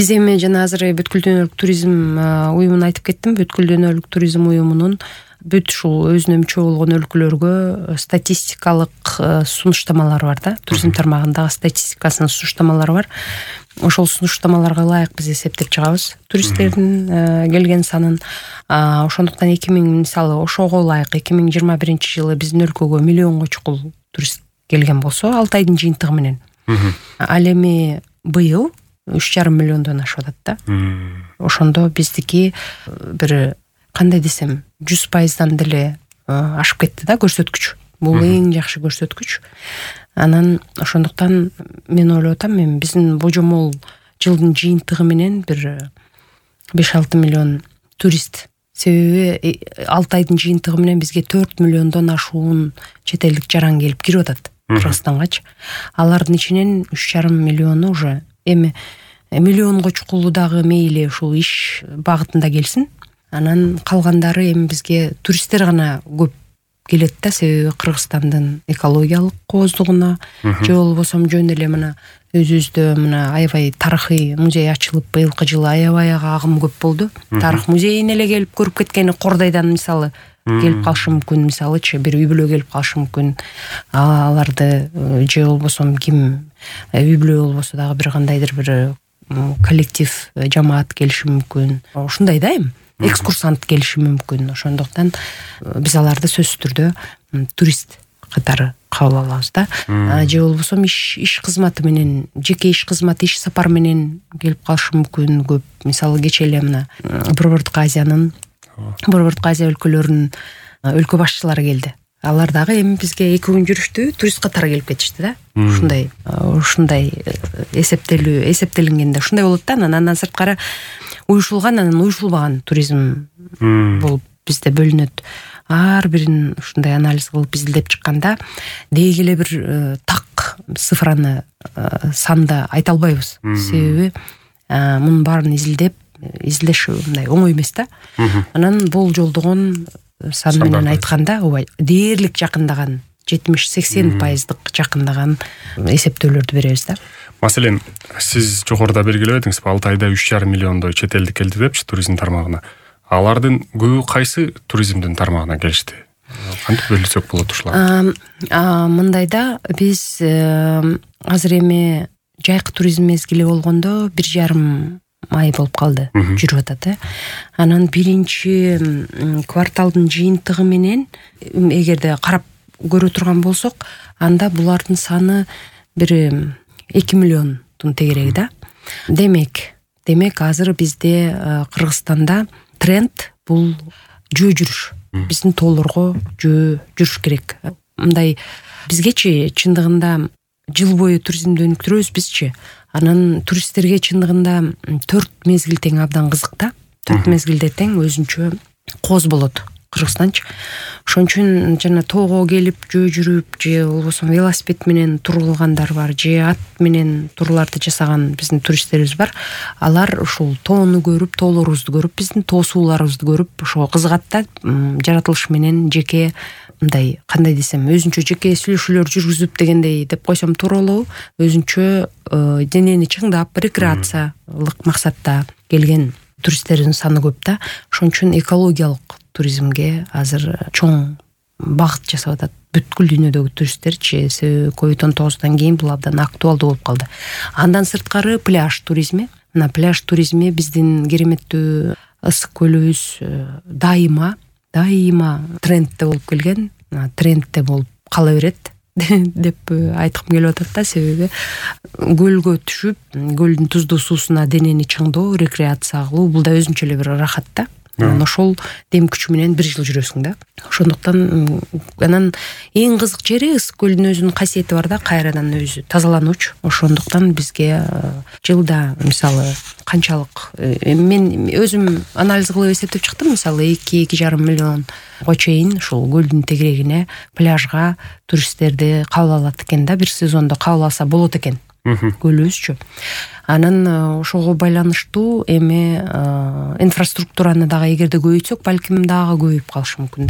Биз эми жана азыр бүткүл дүйнөлүк туризм уюмун айтып кеттим. Бүткүл дүйнөлүк туризм уюмунун бүт ушул өзүнө мүчө болгон өлкөлөргө статистикалык сунуштамалары бар да. Туризм тармагындагы статистикасынын сунуштамалары бар. Ошол сунуштамаларга ылайык биз эсептеп чыгабыз туристтердин келген санын. Ошондуктан 2000 мисалы ошого ылайык 2021-жылы биздин өлкөгө миллионго чукул турист келген болсо 6 айдын жыйынтыгы менен. Ал эми быйыл 3,5 миллиондон ашып атат да. Ошондо биздики бир кандай десем 100%дан деле ашып кетти да көрсөткүч. Бул эң жакшы көрсөткүч. Анан ошондуктан мен ойлоп атам, эми биздин божомол жылдын жыйынтыгы менен бир 5-6 миллион турист. Себеби 6 айдын жыйынтыгы менен бизге 4 миллиондон ашуун чет элдик жаран келип кирип атат Кыргызстангачы. Алардын ичинен 3,5 миллиону уже эми миллионго чукулу дагы мейли ушул иш багытында келсин. Анан калгандары эми бизге туристтер гана көп келет да, себеби Кыргызстандын экологиялык кооздугуна же болбосо жөн эле мына өзүбүздө мына аябай тарыхый музей ачылып, быйылкы жылы аябай агым көп болду. Тарых музейине эле келип көрүп кеткени Кордайдан мисалы келип калышы мүмкүн, мисалычы бир үй бүлө келип калышы мүмкүн. Аларды же болбосо ким үй бүлө болбосо дагы бир кандайдыр бир коллектив жамаат келиши мүмкүн. Ушундай да эми экскурсант келиши мүмкүн. Ошондуктан биз аларды сөзсүз түрдө турист катары кабыл алабыз да. Же болбосо иш кызматы менен, жеке иш кызматы, иш сапар менен келип калышы мүмкүн көп. Мисалы кечээ эле мына Борбордук Азия өлкөлөрүнүн өлкө башчылары келди. Алар дагы эми бизге 2 күн жүрүштү, турист катары келип кетишти да. Ушундай эсептелингенде ушундай болот да. Андан сырткары уюшулган, анан уюшулбаган туризм болуп бизде бөлүнөт. Ар бирин ушундай анализ кылып биз илдеп чыкканда деги эле бир так цифраны санды айта албайбыз. Себеби мунун баарын изилдеш мындай оңой эмес да. Анан болжолдогон сан менен айтканда дээрлик жакындаган 70-80% жакындаган эсептөөлөрдү беребиз да. Маселен, сиз жогоруда белгиледиңиз, 6 айда 3,5 миллиондой чет элдик келди депчи туризм тармагына. Алардын көбү кайсы туризмдин тармагына келишти? Кантип бөлүсөк болот ушулар? Мындайда биз азыр эми жайкы туризм мезгили болгондо 1,5 ай болуп калды, жүрүп атат. Анан биринчи кварталдын жыйынтыгы менен эгерде карап көрө турган болсок, анда булардын саны бир 2 миллиондун тегереги да. Демек азыр бизде Кыргызстанда тренд бул жөө жүрүш. Биздин тоолорго жөө жүрүш керек. Мындай бизгечи чындыгында жыл бою туризмди өнүктүрөбүз бизчи. Анан туристтерге чындыгында 4 мезгил тең абдан кызык да. 4 мезгилде тең өзүнчө кооз болот Кыргызстанчы. Ошон үчүн жана тоого келип жөө жүрүп, же болбосо велосипед менен тур кылгандар бар, же ат менен турларды жасаган биздин туристтерибиз бар. Алар ушул тоону көрүп, тоолорубузду көрүп, биздин тоо сууларыбызды көрүп, ошого кызыгат да. Жаратылыш менен жеке мындай кандай десем, өзүнчө жеке сүйлөшүүлөр жүргүзүп дегендей деп койсом туура болобу? Өзүнчө денени чыңдап, рекреациялык максатта келген туристтердин саны көп да. Ошон үчүн экологиялык туризмге азыр чоң багыт жасап атат бүткүл дүйнөдөгү туристтерчи. Себеби COVID-19 кийин бул абдан актуалдуу болуп калды. Андан сырткары пляж туризми. Мына пляж туризми биздин кереметтүү ысык көлүбүз дайыма трендте болуп келген, трендте болуп кала берет деп айткым келип атат да. Себеби көлгө түшүп, көлдүн туздуу суусуна денени чыңдоо, рекреация кылуу бул да өзүнчө эле бир рахат да. Ошол дем күчү менен 1 жыл жүрөсүң да. Ошондуктан анан эң кызык жери ысык көлдүн өзүнүн касиети бар да, кайрадан өзү тазалануучу. Ошондуктан бизге жылда мисалы канчалык мен өзүм анализ кылып эсептеп чыктым. Мисалы 2-2,5 миллионго чейин ушул көлдүн тегерегине, пляжга туристтерди кабыл алат экен да. Бир сезондо кабыл алса болот экен көлүбүзчү. Анан ошого байланыштуу эми инфраструктураны дагы эгерде көбөйтсөк, балким дагы көбөйүп калышы мүмкүн да.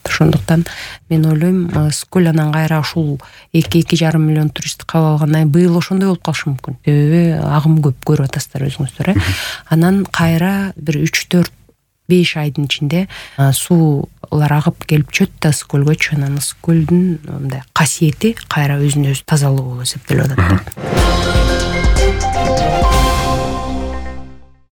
ошондуктан мен ойлойм Ысыккөл анан кайра ушул 2,5 миллион турист кабыл алгандан кийин быйыл ошондой болуп калышы мүмкүн. Себеби агым көп, көрүп атасыздар өзүңүздөр. Анан кайра бир 3-4-5 айдын ичинде суулар агып келип чөт да Ысыккөлгөчү. Анан Ысыккөлдүн мындай касиети кайра өзүнө өзү тазалоо эсептелип атат.